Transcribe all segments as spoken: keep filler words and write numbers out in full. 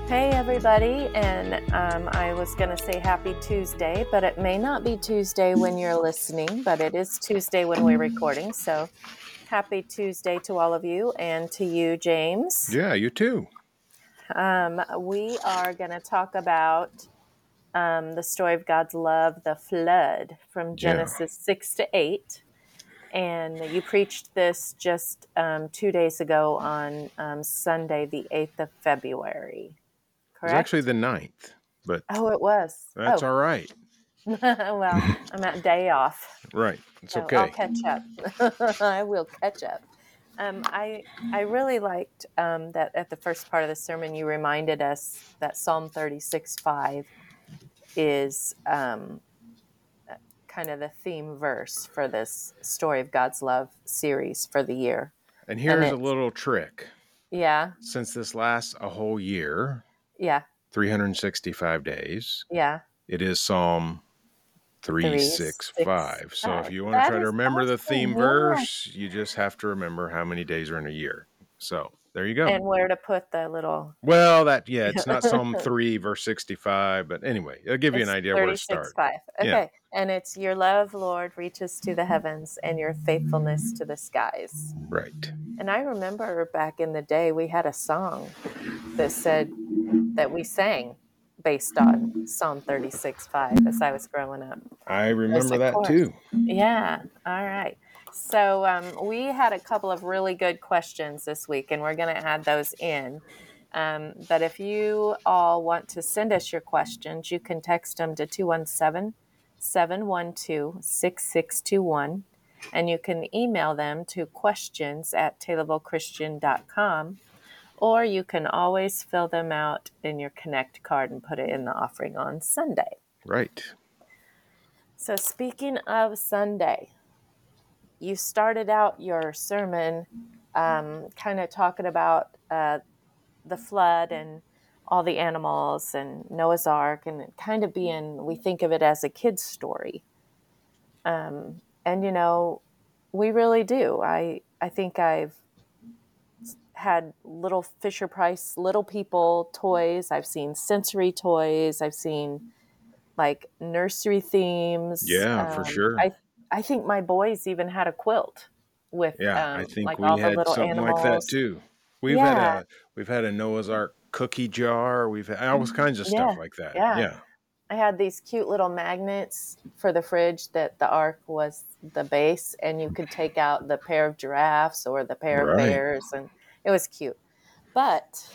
Hey everybody, and um, I was going to say happy Tuesday, but it may not be Tuesday when you're listening, but it is Tuesday when we're recording, so happy Tuesday to all of you and to you, James. Yeah, you too. Um, we are going to talk about um, the story of God's love, the flood, from Yeah. Genesis six to eight. And you preached this just um, two days ago on um, Sunday, the eighth of February. It was actually Correct? the ninth, but Oh, it was. that's Oh, all right. well, I'm at day off. Right. It's So I'll okay. catch up. I will catch up. Um, I I really liked um, that at the first part of the sermon you reminded us that Psalm thirty-six five is um, kind of the theme verse for this story of God's love series for the year. And And here's a it's, little trick. yeah, Since this lasts a whole year, yeah, three hundred sixty-five days, yeah, it is Psalm three, six, three sixty-five. So if five. you want to That try to is remember the awesome. theme Yeah. verse, you just have to remember how many days are in a year. So there you go. And where to put the little Well, that, yeah, it's not Psalm three, verse sixty-five, but anyway, it'll give you an It's idea where to thirty-six start. five. Yeah, Okay. And it's your love, Lord, reaches to the heavens and your faithfulness to the skies. right. And I remember back in the day, we had a song that said that we sang based on Psalm thirty-six five as I was growing up. I There's remember a that chorus. too. Yeah. All right. So um, we had a couple of really good questions this week, and we're going to add those in. Um, but if you all want to send us your questions, you can text them to two one seven, seven one two, six six two one, and you can email them to questions at taylorville christian dot com, or you can always fill them out in your Connect card and put it in the offering on Sunday. Right. So speaking of Sunday, you started out your sermon um, kind of talking about uh, the flood and all the animals and Noah's Ark, and kind of being, we think of it as a kid's story. Um, and, you know, we really do. I, I think I've had little Fisher Price, little people toys. I've seen sensory toys. I've seen like nursery themes. Yeah, for Um, sure. I, I think my boys even had a quilt with Yeah, I um, think like we all the had little something like that animals. too. We've had Yeah, a we've had a Noah's Ark cookie jar. We've had all kinds of yeah, stuff like that. yeah. Yeah. I had these cute little magnets for the fridge that the ark was the base, and you could take out the pair of giraffes or the pair of Right. bears, and it was cute. But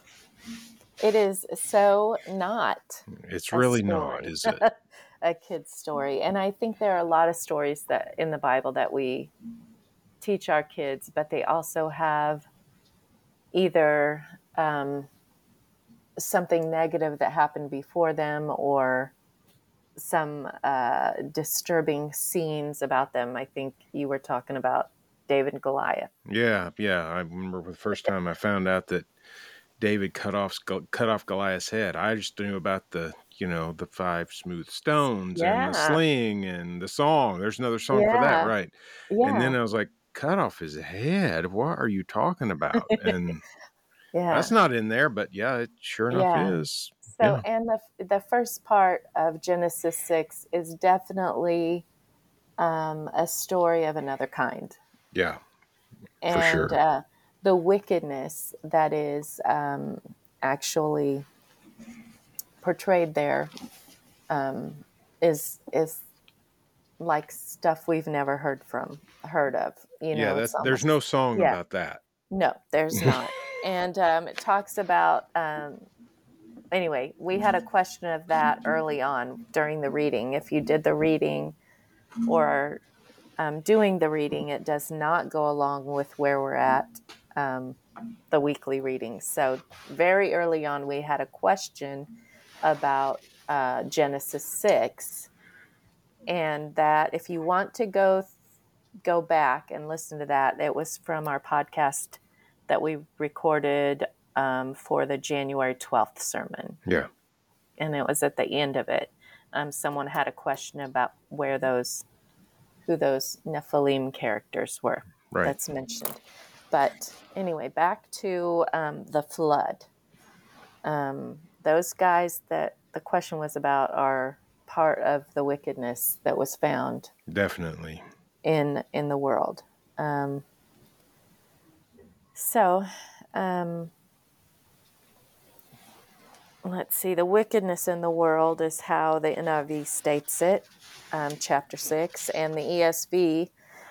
it is so not It's a really not, story, is it? a kid's story. And I think there are a lot of stories that in the Bible that we teach our kids, but they also have either um, something negative that happened before them or some uh, disturbing scenes about them. I think you were talking about David and Goliath. Yeah, yeah. I remember the first time I found out that David cut off cut off Goliath's head. I just knew about the, you know, the five smooth stones and the Yeah, sling and the song. There's another song for that, yeah, right? And then yeah, I was like, cut off his head? What are you talking about? And that's yeah, not in there, but yeah, it sure enough yeah. is. So, Yeah. and the the first part of Genesis six is definitely um, a story of another kind, Yeah, for and sure. uh, the wickedness that is um, actually portrayed there um, is is like stuff we've never heard from heard of. You Yeah, know, that it's there's no almost, song yeah. about that. No, there's not. And um, it talks about um, anyway. We had a question of that early on during the reading. If you did the reading or um, doing the reading, it does not go along with where we're at um, the weekly readings. So very early on, we had a question about uh, Genesis six, and that if you want to go go back and listen to that, it was from our podcast that we recorded um, for the January twelfth sermon, Yeah, and it was at the end of it. Um, someone had a question about where those who those Nephilim characters were right. that's mentioned. But anyway, back to um, the flood. Um, those guys that the question was about are part of the wickedness that was found Definitely. in in the world. Um, so, um, let's see. The wickedness in the world is how the N I V states it, um, chapter six, and the E S V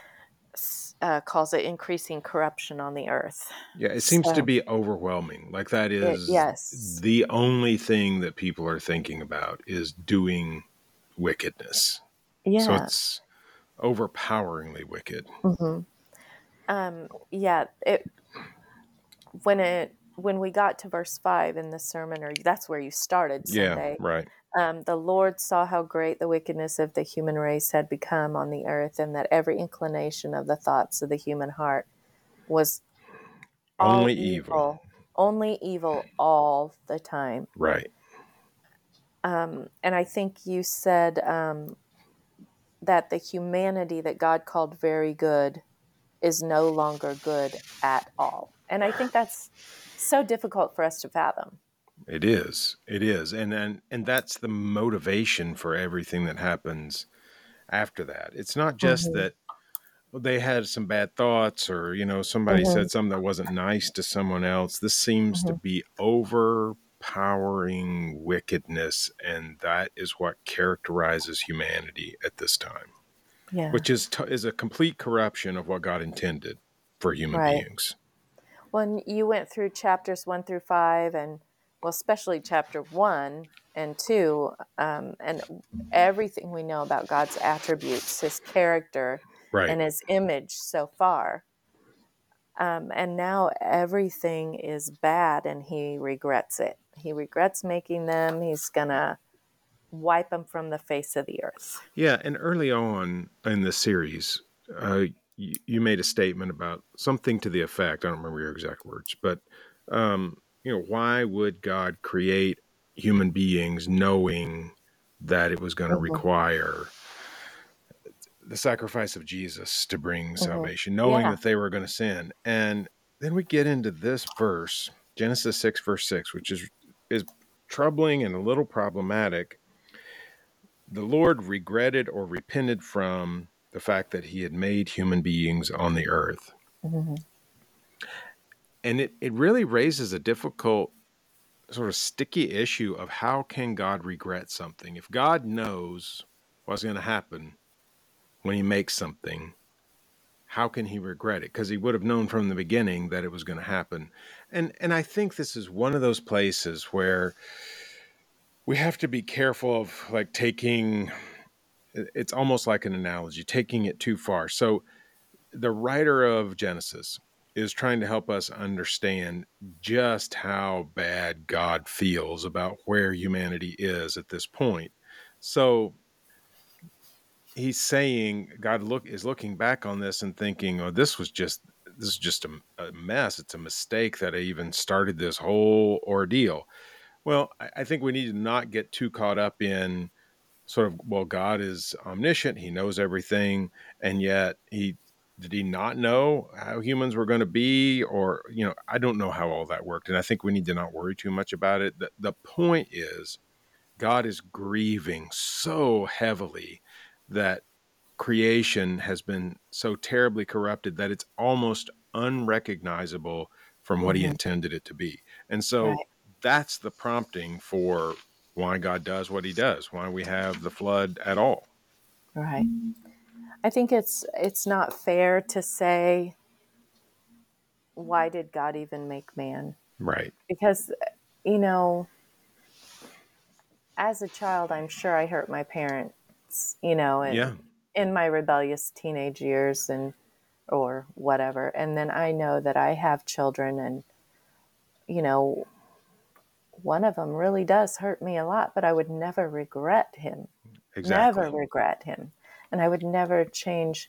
uh, calls it increasing corruption on the earth. Yeah, it seems to So, be overwhelming. Like that it, is yes, the only thing that people are thinking about is doing wickedness. So yeah, it's overpoweringly wicked. hmm um, yeah. It when it when we got to verse five in the sermon, or that's where you started Yeah, Sunday. right. Um, the Lord saw how great the wickedness of the human race had become on the earth, and that every inclination of the thoughts of the human heart was all Only evil. evil, only evil all the time. Right. Um, and I think you said um, that the humanity that God called very good is no longer good at all. And I think that's so difficult for us to fathom. It is. It is. And and and that's the motivation for everything that happens after that. It's not just Hmm. that well, they had some bad thoughts or, you know, somebody Hmm. said something that wasn't nice to someone else. This seems to Hmm. be overpowering wickedness, and that is what characterizes humanity at this time, Yeah, which is t- is a complete corruption of what God intended for human right. beings. When you went through chapters one through five, and well, especially chapter one and two, um, and everything we know about God's attributes, his character, Right. and his image so far. Um, and now everything is bad and he regrets it. He regrets making them. He's going to wipe them from the face of the earth. Yeah, and early on in the series, uh, you, you made a statement about something to the effect. I don't remember your exact words, but um, you know, why would God create human beings knowing that it was going to Hmm. require the sacrifice of Jesus to bring Hmm. salvation, knowing Yeah. that they were going to sin? And then we get into this verse, Genesis six, verse six, which is is troubling and a little problematic. The Lord regretted or repented from the fact that he had made human beings on the earth. Hmm. And it, it really raises a difficult, sort of sticky issue of how can God regret something? If God knows what's going to happen when he makes something, how can he regret it? Because he would have known from the beginning that it was going to happen. And and I think this is one of those places where we have to be careful of like taking it's almost like an analogy, taking it too far. So the writer of Genesis is trying to help us understand just how bad God feels about where humanity is at this point. So he's saying God look is looking back on this and thinking, "Oh, this was just this is just a, a mess. It's a mistake that I even started this whole ordeal." Well, I, I think we need to not get too caught up in sort of, well, God is omniscient, he knows everything, and yet he did he not know how humans were going to be? Or, you know, I don't know how all that worked, and I think we need to not worry too much about it. The, the point is God is grieving so heavily that creation has been so terribly corrupted that it's almost unrecognizable from what he Hmm. intended it to be. And so Right. that's the prompting for why God does what he does, why we have the flood at all. Right. I think it's it's not fair to say, why did God even make man? Right. Because, you know, as a child, I'm sure I hurt my parents, you know, in, Yeah. in my rebellious teenage years and or whatever. And then I know that I have children, and, you know, one of them really does hurt me a lot, but I would never regret him, never Exactly. regret him. And I would never change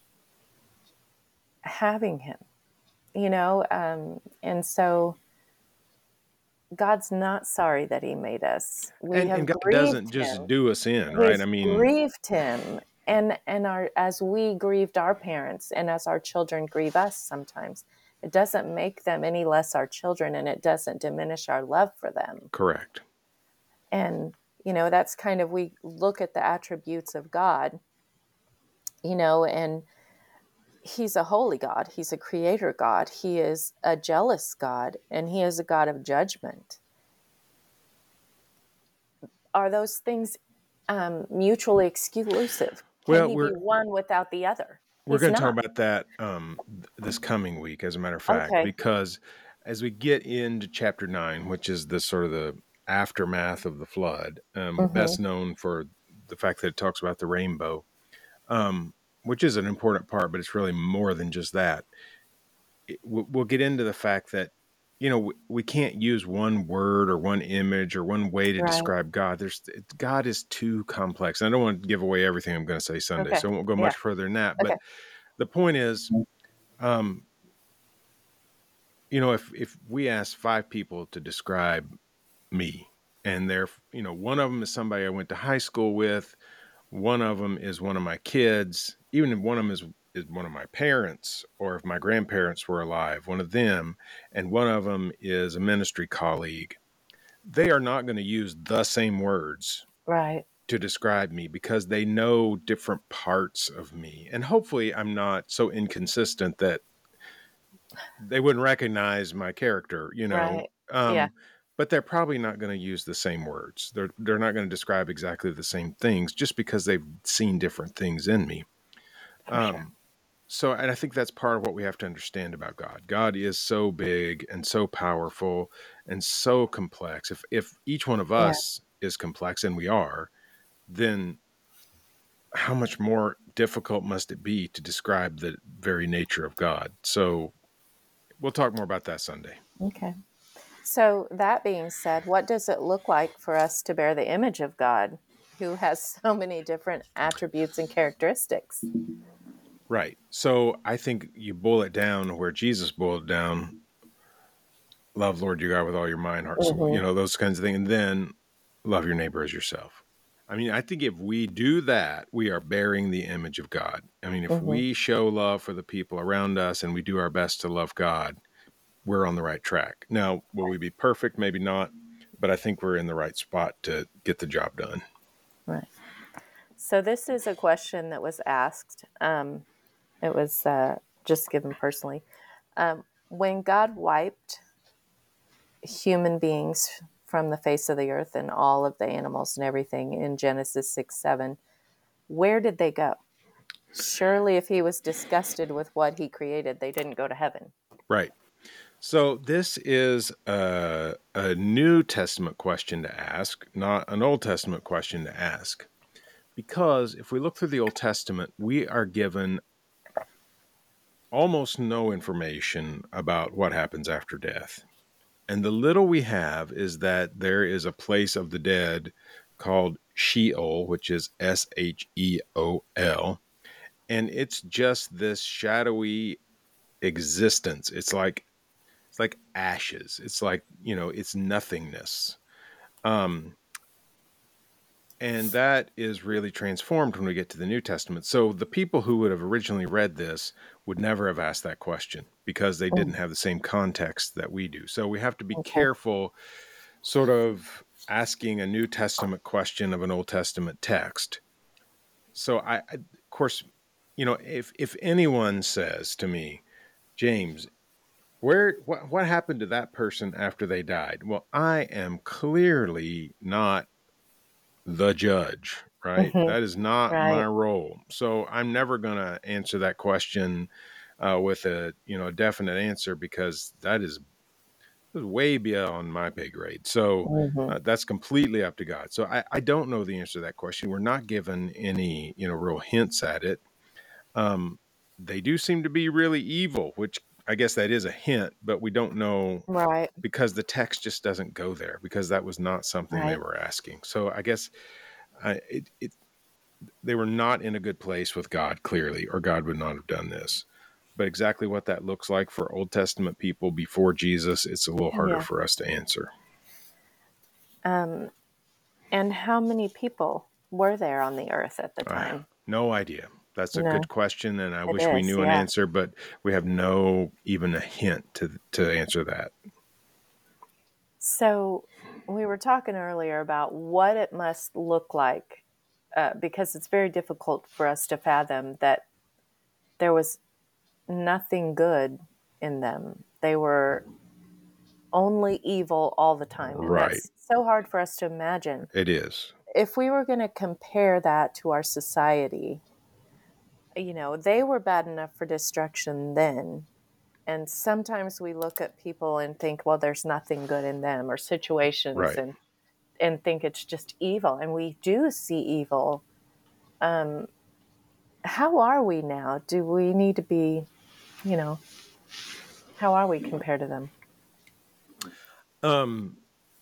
having him, you know? Um, and so God's not sorry that he made us. We And and have God doesn't grieved just him. do us in, right? We've I mean, grieved him. And and our as we grieved our parents, and as our children grieve us sometimes, It doesn't make them any less our children, and it doesn't diminish our love for them. Correct. And, you know, that's kind of, we look at the attributes of God, you know, and he's a holy God. He's a creator God. He is a jealous God, and he is a God of judgment. Are those things um, mutually exclusive? Can Well, he we're be one without the other? we're He's going to talk not. about that um, th- this coming week, as a matter of fact, Okay. because as we get into chapter nine, which is the sort of the aftermath of the flood, um, Mm-hmm. best known for the fact that it talks about the rainbow, um, which is an important part, but it's really more than just that. It, we'll, we'll get into the fact that, you know, we, we can't use one word or one image or one way to Right. describe God. There's God is too complex. And I don't want to give away everything I'm going to say Sunday, Okay. so I won't go Yeah. much further than that. But Okay. the point is, um, you know, if if we ask five people to describe me, and they're, you know, one of them is somebody I went to high school with, one of them is one of my kids, even if one of them is is one of my parents, or if my grandparents were alive, one of them, and one of them is a ministry colleague, they are not going to use the same words Right. to describe me because they know different parts of me. And hopefully I'm not so inconsistent that they wouldn't recognize my character, you know. Right. Um, Yeah. but they're probably not going to use the same words. They're they're not going to describe exactly the same things just because they've seen different things in me. For sure. Um, so, and I think that's part of what we have to understand about God. God is so big and so powerful and so complex. If if each one of Yeah. us is complex, and we are, then how much more difficult must it be to describe the very nature of God? So we'll talk more about that Sunday. Okay. So that being said, what does it look like for us to bear the image of God, who has so many different attributes and characteristics? Right. So I think you boil it down where Jesus boiled it down. Love Lord your God with all your mind, heart, soul, you Mm-hmm. know, those kinds of things. And then love your neighbor as yourself. I mean, I think if we do that, we are bearing the image of God. I mean, if Mm-hmm. we show love for the people around us and we do our best to love God, we're on the right track. Now, will we be perfect? Maybe not, but I think we're in the right spot to get the job done. Right. So this is a question that was asked. Um, it was uh, just given personally. Um, when God wiped human beings from the face of the earth and all of the animals and everything in Genesis six seven, where did they go? Surely if he was disgusted with what he created, they didn't go to heaven. Right. So this is a, a New Testament question to ask, not an Old Testament question to ask. Because if we look through the Old Testament, we are given almost no information about what happens after death. And the little we have is that there is a place of the dead called Sheol, which is S H E O L. And it's just this shadowy existence. It's like it's like ashes. It's like, you know, it's nothingness. Um, and that is really transformed when we get to the New Testament. So the people who would have originally read this would never have asked that question because they didn't have the same context that we do. So we have to be Okay. careful sort of asking a New Testament question of an Old Testament text. So I, I of course, you know, if if anyone says to me, James, where what what happened to that person after they died? Well, I am clearly not the judge, right? Mm-hmm. That is not my Right. role. So I'm never going to answer that question uh, with a, you know, a definite answer because that is way beyond my pay grade. So Mm-hmm. uh, that's completely up to God. So I, I don't know the answer to that question. We're not given any, you know, real hints at it. Um, they do seem to be really evil, which I guess that is a hint, but we don't know Right. because the text just doesn't go there because that was not something they Right. were asking. So I guess I, it, it, they were not in a good place with God, clearly, or God would not have done this. But exactly what that looks like for Old Testament people before Jesus, it's a little harder Yeah. for us to answer. Um, and how many people were there on the earth at the I time? have no idea. That's a No, good question, and I it wish we is. knew an Yeah. answer, but we have no even a hint to to answer that. So we were talking earlier about what it must look like, uh, because it's very difficult for us to fathom that there was nothing good in them. They were only evil all the time. And Right. that's so hard for us to imagine. It is. If we were going to compare that to our society, you know, they were bad enough for destruction then. And sometimes we look at people and think, well, there's nothing good in them, or situations, Right. and and think it's just evil. And we do see evil. Um, how are we now? Do we need to be, you know, how are we compared to them? Um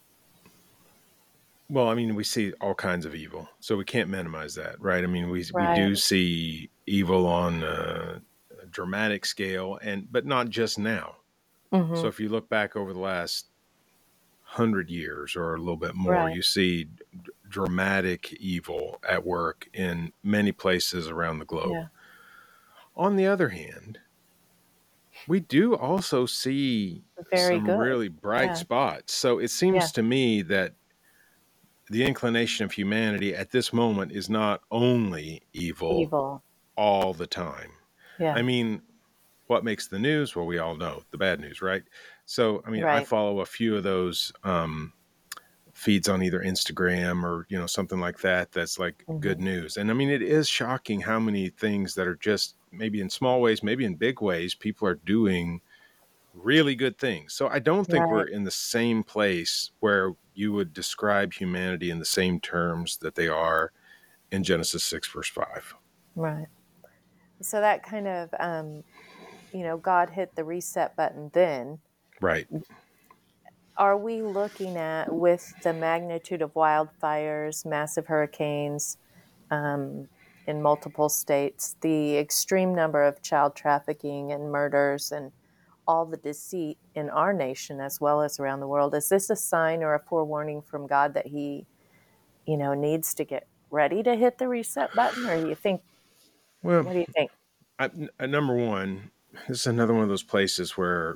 well, I mean, we see all kinds of evil, so we can't minimize that, right? I mean, we we Right. do see evil on a, a dramatic scale, and but not just now. So Mm-hmm. if you look back over the last hundred years or a little bit more, Right. you see d- dramatic evil at work in many places around the globe. Yeah. On the other hand, we do also see Very some good. really bright Yeah. spots. So it Yeah. seems to me that the inclination of humanity at this moment is not only evil Evil. all the time. I Yeah. mean, what makes the news? Well, we all know the bad news, right? So, I mean, I Right. follow a few of those um, feeds on either Instagram or, you know, something like that that's like good Mm-hmm. news. And I mean, it is shocking how many things that are just maybe in small ways, maybe in big ways, people are doing really good things. So I don't think we're Right. in the same place where you would describe humanity in the same terms that they are in Genesis six, verse five. Right. So that kind of, um, you know, God hit the reset button then. Right. Are we looking at, with the magnitude of wildfires, massive hurricanes, um, in multiple states, the extreme number of child trafficking and murders, and all the deceit in our nation as well as around the world? Is this a sign or a forewarning from God that He, you know, needs to get ready to hit the reset button? Or you think, Well, what do you think? I, uh, number one, this is another one of those places where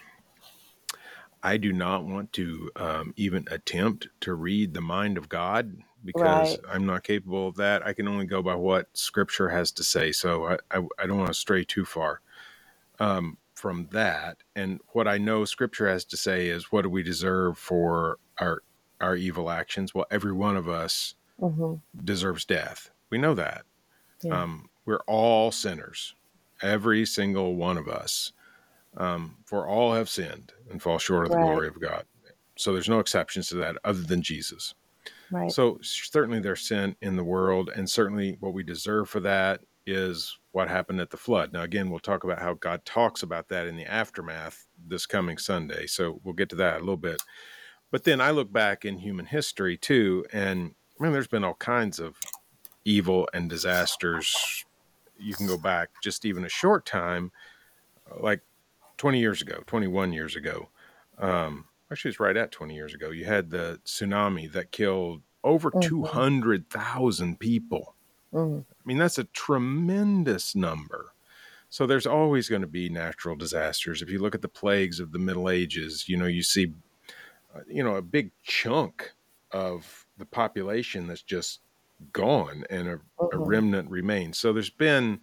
I do not want to um, even attempt to read the mind of God because Right. I'm not capable of that. I can only go by what Scripture has to say. So I, I, I don't want to stray too far um, from that. And what I know Scripture has to say is, what do we deserve for our our evil actions? Well, every one of us Mm-hmm. deserves death. We know that. Yeah. Um, we're all sinners, every single one of us. Um, for all have sinned and fall short of the Right. glory of God. So there's no exceptions to that other than Jesus. Right. So certainly there's sin in the world, and certainly what we deserve for that is what happened at the flood. Now, again, we'll talk about how God talks about that in the aftermath this coming Sunday. So we'll get to that a little bit. But then I look back in human history too, and I mean, there's been all kinds of evil and disasters. You can go back just even a short time, like twenty years ago, twenty-one years ago. Um, actually, it's right at twenty years ago. You had the tsunami that killed over Mm-hmm. two hundred thousand people. Mm-hmm. I mean, that's a tremendous number. So there's always going to be natural disasters. If you look at the plagues of the Middle Ages, you know, you see, uh, you know, a big chunk of the population that's just gone and a, a Mm-hmm. remnant remains. So there's been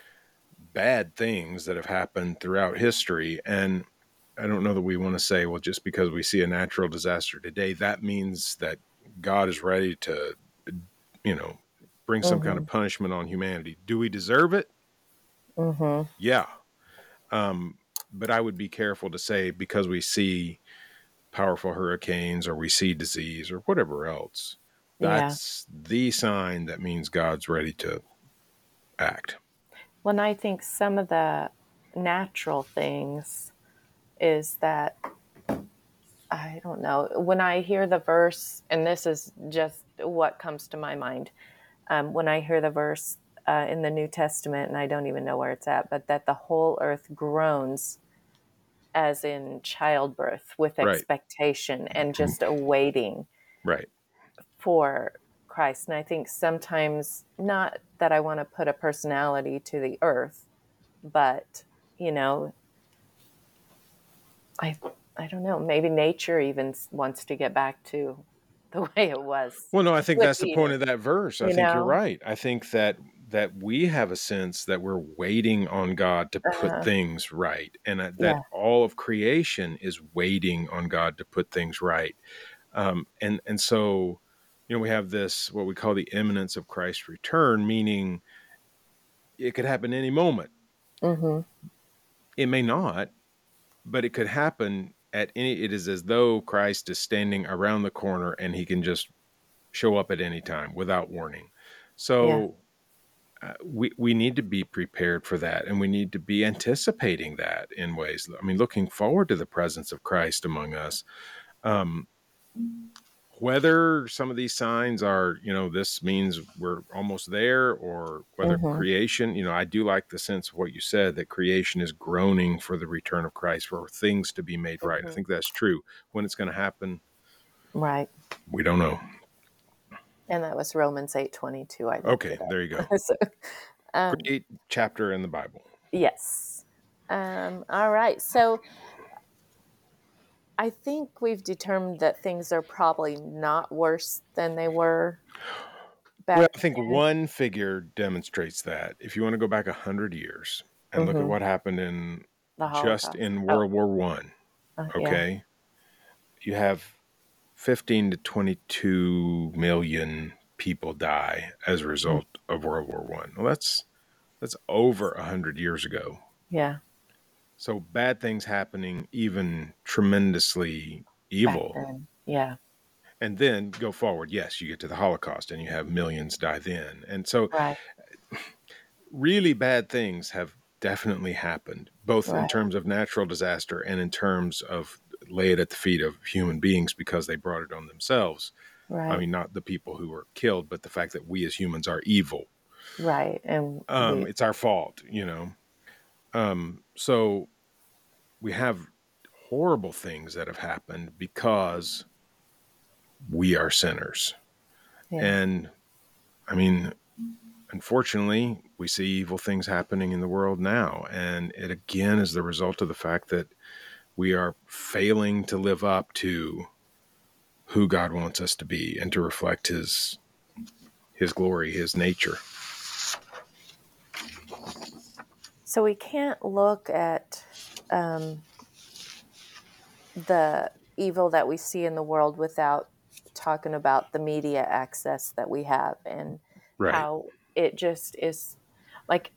bad things that have happened throughout history. And I don't know that we want to say, well, just because we see a natural disaster today, that means that God is ready to, you know, bring some kind Mm-hmm. of punishment on humanity. Do we deserve it? Mm-hmm. Yeah. Um, but I would be careful to say because we see powerful hurricanes or we see disease or whatever else, Yeah. that's the sign that means God's ready to act. When I think some of the natural things is that, I don't know, when I hear the verse, and this is just what comes to my mind, um, when I hear the verse uh, in the New Testament, and I don't even know where it's at, but that the whole earth groans as in childbirth with Right. expectation and just awaiting Right. for Christ. And I think sometimes, not that I want to put a personality to the earth, but, you know, I I don't know, maybe nature even wants to get back to the way it was Well, no, I think with that's the point Eden, of that verse. I you think you're know? right. I think that that we have a sense that we're waiting on God to put Uh, things right, and that, that yeah. all of creation is waiting on God to put things right. Um, and and so, you know, we have this what we call the imminence of Christ's return, meaning it could happen any moment. Hmm. It may not, but it could happen at any. It is as though Christ is standing around the corner and he can just show up at any time without warning. Yeah. So uh, we we need to be prepared for that, and we need to be anticipating that in ways. I mean, looking forward to the presence of Christ among us. Um, whether some of these signs are, you know, this means we're almost there, or whether Hmm. creation, you know, I do like the sense of what you said, that creation is groaning for the return of Christ, for things to be made right. I Hmm. think that's true. When it's going to happen, Right. we don't know. And that was Romans eight twenty two. I looked Okay, it there you go. up. So, um, Great chapter in the Bible. yes. Um, all right. So I think we've determined that things are probably not worse than they were Well, back I think then. one figure demonstrates that. If you want to go back a hundred years and look at Hmm. what happened in The just Holocaust. in Oh, World War One, uh, yeah. okay, you have fifteen to twenty-two million people die as a Mm. result of World War One. Well, that's that's over a hundred years ago. Yeah. So bad things happening, even tremendously Back evil. then. Yeah. And then go forward. Yes, you get to the Holocaust and you have millions die then. And so Right. really bad things have definitely happened, both in Right. terms of natural disaster and in terms of lay it at the feet of human beings because they brought it on themselves. I Right. mean, not the people who were killed, but the fact that we as humans are evil. Right. And Um, we, it's our fault, you know. Um, so we have horrible things that have happened because we are sinners. yeah. And I mean, unfortunately, we see evil things happening in the world now. And it again is the result of the fact that we are failing to live up to who God wants us to be and to reflect his his glory, his nature. So we can't look at um, the evil that we see in the world without talking about the media access that we have and Right. how it just is like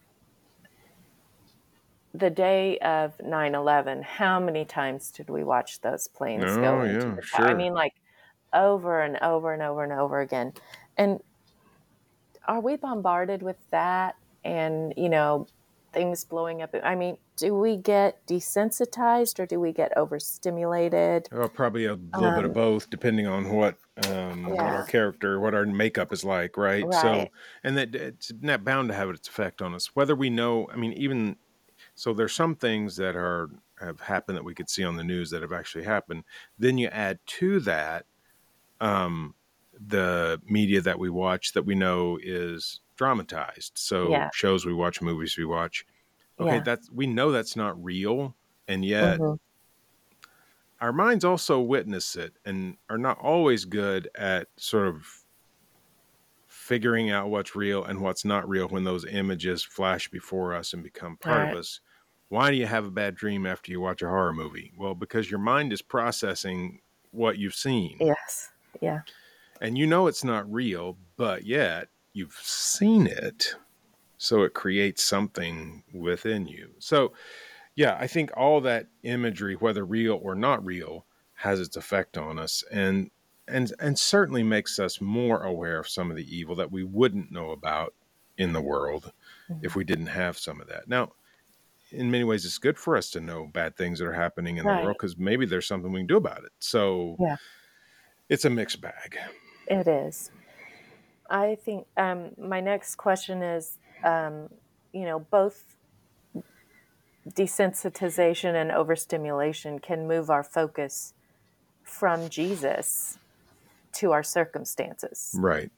the day of nine eleven. How many times did we watch those planes go Oh, into yeah, the tower? I sure. mean, like over and over and over and over again. And are we bombarded with that and, you know, things blowing up? I mean, do we get desensitized or do we get overstimulated? Well, probably a little bit of Um, both, depending on what um, what our yeah, character, what our makeup is like, right? right, So, and that it's not bound to have its effect on us, whether we know. I mean, even so, there's some things that are have happened that we could see on the news that have actually happened. Then you add to that um, the media that we watch that we know is dramatized. So yeah, shows we watch, movies we watch. Okay, yeah, that's we know that's not real, and yet hmm, our minds also witness it and are not always good at sort of figuring out what's real and what's not real when those images flash before us and become part of right, us. Why do you have a bad dream after you watch a horror movie? Well, because your mind is processing what you've seen. yes, yeah, And you know it's not real, but yet you've seen it. So it creates something within you. So, yeah, I think all that imagery, whether real or not real, has its effect on us and and and certainly makes us more aware of some of the evil that we wouldn't know about in the world if hmm, we didn't have some of that. Now, in many ways it's good for us to know bad things that are happening in the right, world because maybe there's something we can do about it. So yeah, it's a mixed bag. it is. I think um, my next question is, um, you know, both desensitization and overstimulation can move our focus from Jesus to our circumstances. Right.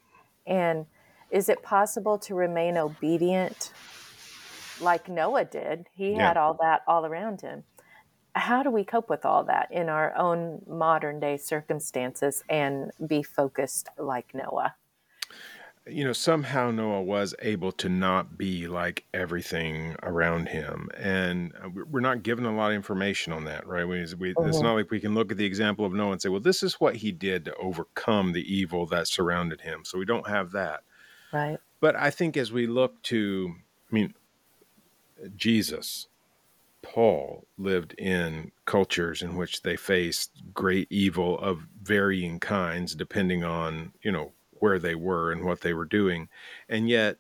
And is it possible to remain obedient like Noah did? He Yeah. had all that all around him. How do we cope with all that in our own modern day circumstances and be focused like Noah? You know, somehow Noah was able to not be like everything around him. And uh, we- we're not given a lot of information on that, right? We, we, it's Mhm. not like we can look at the example of Noah and say, well, this is what he did to overcome the evil that surrounded him. So we don't have that. Right. But I think as we look to, I mean, Jesus, Paul lived in cultures in which they faced great evil of varying kinds, depending on, you know, where they were and what they were doing. And yet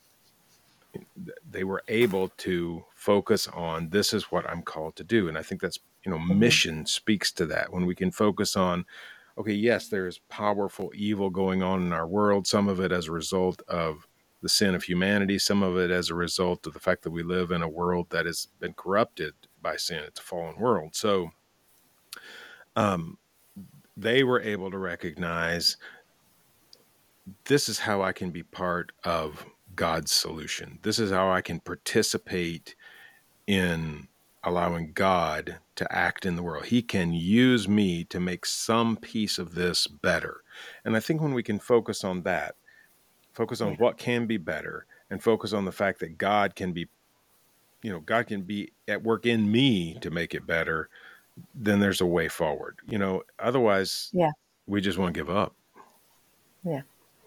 they were able to focus on, this is what I'm called to do. And I think that's, you know, Mhm. mission speaks to that. When we can focus on, okay, yes, there's powerful evil going on in our world, some of it as a result of the sin of humanity, some of it as a result of the fact that we live in a world that has been corrupted by sin. It's a fallen world. So um, they were able to recognize, this is how I can be part of God's solution. This is how I can participate in allowing God to act in the world. He can use me to make some piece of this better. And I think when we can focus on that, focus on Yeah. what can be better, and focus on the fact that God can be, you know, God can be at work in me to make it better, then there's a way forward. You know, otherwise Yeah. we just want to give up. Yeah.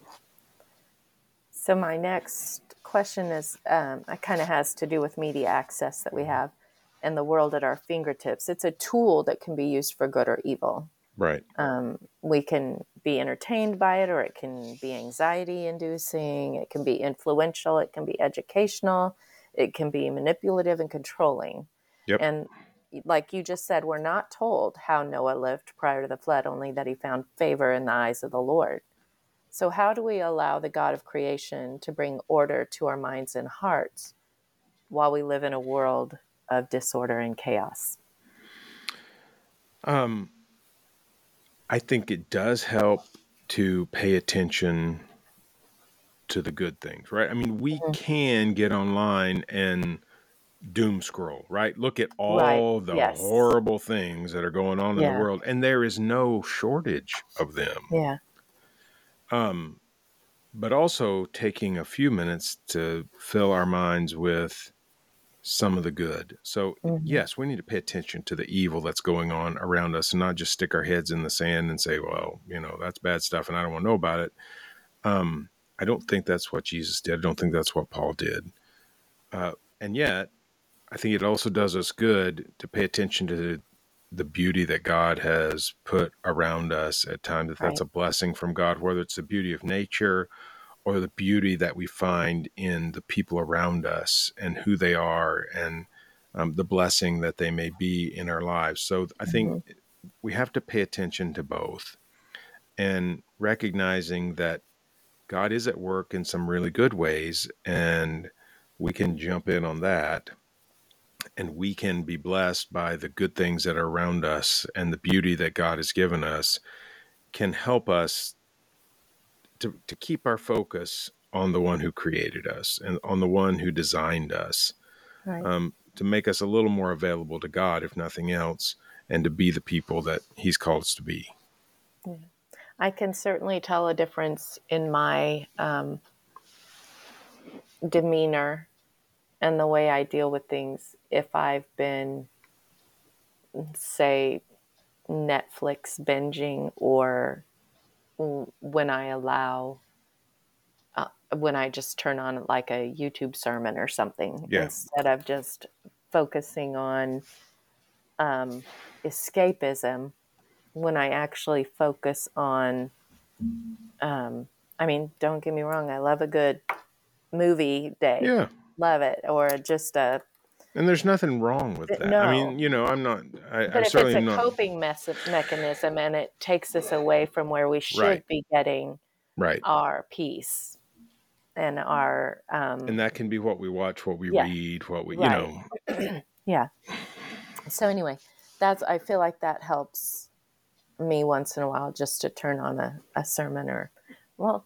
So my next question is, um, it kind of has to do with media access that we have and the world at our fingertips. It's a tool that can be used for good or evil. Right. Um, we can be entertained by it, or it can be anxiety inducing. It can be influential. It can be educational. It can be manipulative and controlling. Yep. And like you just said, we're not told how Noah lived prior to the flood, only that he found favor in the eyes of the Lord. So, how do we allow the God of creation to bring order to our minds and hearts while we live in a world of disorder and chaos? Um, I think it does help to pay attention to the good things, right? I mean, we Mhm. can get online and doom scroll, right? Look at Right. all the Yes. horrible things that are going on in the Yeah. world, and there is no shortage of them. Yeah. Um, but also taking a few minutes to fill our minds with some of the good. So, Hmm. yes, we need to pay attention to the evil that's going on around us and not just stick our heads in the sand and say, well, you know, that's bad stuff and I don't want to know about it. Um, I don't think that's what Jesus did. I don't think that's what Paul did. Uh, and yet, I think it also does us good to pay attention to the beauty that God has put around us at times. If that's Right. a blessing from God, whether it's the beauty of nature or the beauty that we find in the people around us and who they are, and um, the blessing that they may be in our lives. So I think Hmm. we have to pay attention to both, and recognizing that God is at work in some really good ways, and we can jump in on that, and we can be blessed by the good things that are around us, and the beauty that God has given us can help us to, to keep our focus on the one who created us and on the one who designed us, Right. um, to make us a little more available to God, if nothing else, and to be the people that he's called us to be. Yeah. I can certainly tell a difference in my um, demeanor and the way I deal with things if I've been, say, Netflix binging, or w- when I allow, uh, when I just turn on like a YouTube sermon or something Yeah. instead of just focusing on um, escapism, when I actually focus on, um, I mean, don't get me wrong, I love a good movie day, Yeah. love it, or just a, And there's nothing wrong with that. I no. mean, you know, I'm not, I, I But if it's certainly a am not, coping mes- mechanism and it takes us away from where we right, should be getting right. our peace and our, And um, that can be what we watch, what we yeah, read, what we, you right. know, Yeah. So anyway, that's, I feel like that helps me once in a while, just to turn on a, a sermon, or, well, like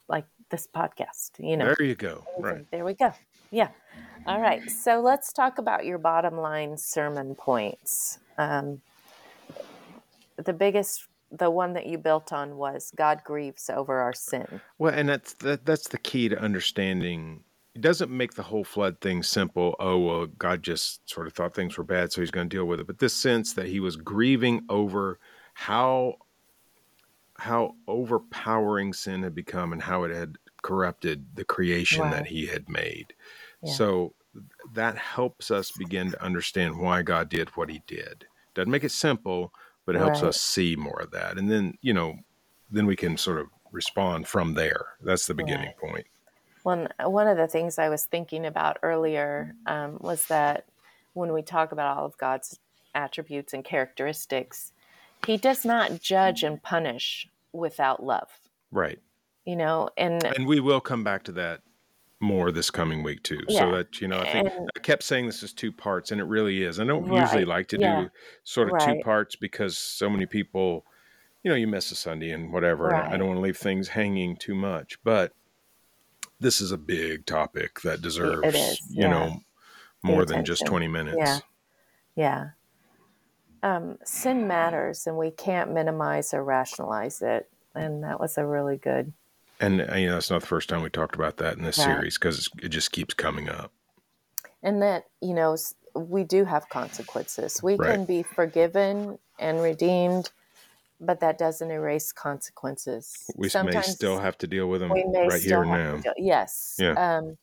this podcast, you know. There you go. Right. There we go. Yeah. All right. So let's talk about your bottom line sermon points. Um, the biggest, the one that you built on was God grieves over our sin. Well, and that's that, that's the key to understanding. It doesn't make the whole flood thing simple. Oh, well, God just sort of thought things were bad, so he's going to deal with it. But this sense that he was grieving over how how overpowering sin had become and how it had corrupted the creation Right. that he had made. Yeah. So that helps us begin to understand why God did what he did. Doesn't make it simple, but it helps Right. us see more of that. And then, you know, then we can sort of respond from there. That's the beginning Right. point. One, one of the things I was thinking about earlier um, was that when we talk about all of God's attributes and characteristics, he does not judge and punish without love, Right. you know, and And we will come back to that more this coming week too. So yeah, that, you know, I think and I kept saying this is two parts, and it really is. I don't usually right, like to yeah, do sort of two right, parts because so many people, you know, you miss a Sunday and whatever, and I right. don't want to leave things hanging too much. But this is a big topic that It deserves, is, you yeah, know, the more than just attention. twenty Yeah, minutes. yeah. Um, sin matters, and we can't minimize or rationalize it. And that was a really good, And, uh, you know, it's not the first time we talked about that in this right. series because it just keeps coming up. And that, you know, s- we do have consequences. We Right. can be forgiven and redeemed, but that doesn't erase consequences. We may Sometimes still have to deal with them we may right here still and have now. to deal. Yes. Yeah. Um,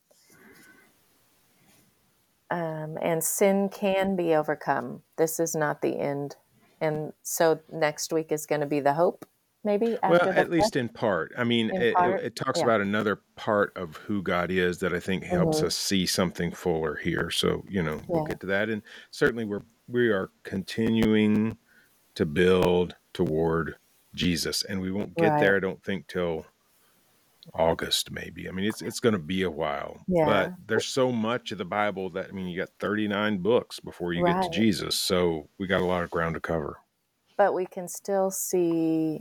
um, and sin can be overcome. This is not the end. And so next week is going to be the hope, maybe Well, after the at least in part. I mean, in it, it, part. it talks Yeah. about another part of who God is that I think helps Mhm. us see something fuller here. So, you know, we'll Yeah. get to that. And certainly we're we are continuing to build toward Jesus. And we won't get Right. there, I don't think, till August, maybe. I mean, it's it's going to be a while. Yeah. But there's so much of the Bible that, I mean, you got thirty-nine books before you get to Right. Jesus. So we got a lot of ground to cover. But we can still see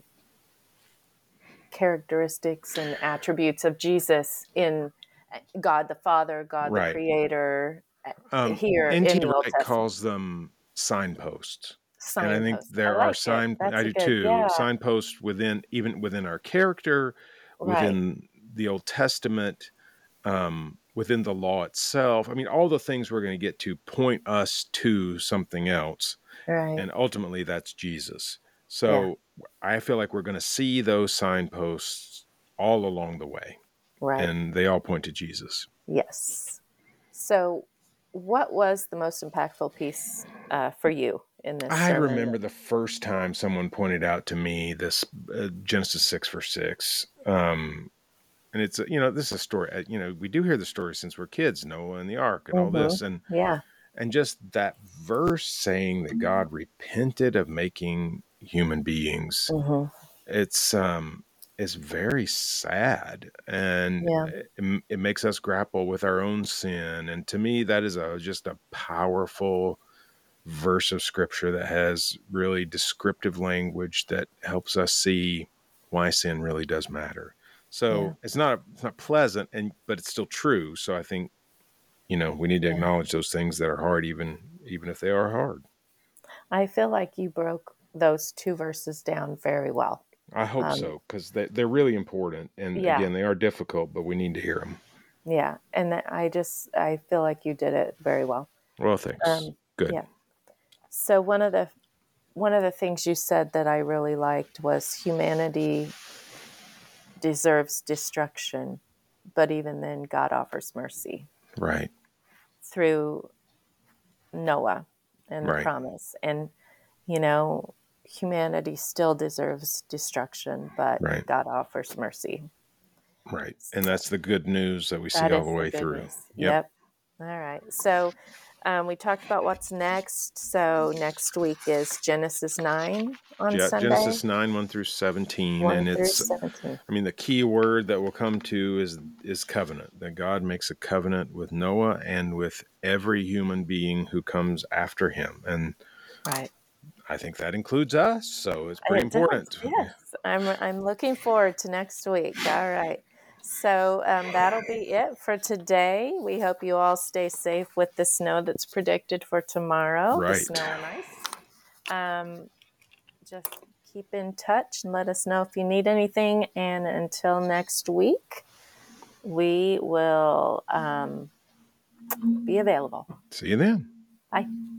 characteristics and attributes of Jesus in God the Father, God the Right. Creator, uh, Um, here N in T the Old Wright Testament. calls them signposts. And I think Signposts. I there are like it. sign, That's I a do good, too, yeah, signposts within, even within our character, right, within the Old Testament, um, within the law itself. I mean, all the things we're going to get to point us to something else. right, And ultimately that's Jesus. yeah, So I feel like we're going to see those signposts all along the way, right, and they all point to Jesus. yes. So, what was the most impactful piece uh, for you in this I sermon? remember the first time someone pointed out to me this uh, Genesis six verse six. Um, and it's, uh, you know, this is a story, uh, you know, we do hear the story since we're kids, Noah and the ark and all Mm-hmm. this. And, Yeah, and just that verse saying that God repented of making human beings, mm-hmm. it's, um, it's very sad, and Yeah, it, it makes us grapple with our own sin. And to me, that is a, just a powerful verse of scripture that has really descriptive language that helps us see why sin really does matter. So yeah, it's not it's not pleasant, and but it's still true. So I think, you know, we need to yeah. acknowledge those things that are hard, even even if they are hard. I feel like you broke those two verses down very well. I hope Um, so, because they, they're really important, and yeah, again, they are difficult, but we need to hear them. yeah, and that I just I feel like you did it very well. Well, thanks. Um, Good. yeah. So one of the one of the things you said that I really liked was humanity deserves destruction, but even then God offers mercy Right. through Noah and the Right. promise. And you know, humanity still deserves destruction, but Right. God offers mercy. Right. And that's the good news that we see That all is the the way good through. news. Yep. Yep. All right. So um, we talked about what's next. So next week is Genesis nine on Yeah, Sunday, Genesis nine, one through seventeen. one And through it's, seventeen. I mean, the key word that we'll come to is is covenant, that God makes a covenant with Noah and with every human being who comes after him. And Right. I think that includes us. So it's pretty It does. important. Yes. I'm I'm looking forward to next week. All right. So um, that'll be it for today. We hope you all stay safe with the snow that's predicted for tomorrow, the Right. snow and ice. Um, just keep in touch and let us know if you need anything. And until next week, we will um, be available. See you then. Bye.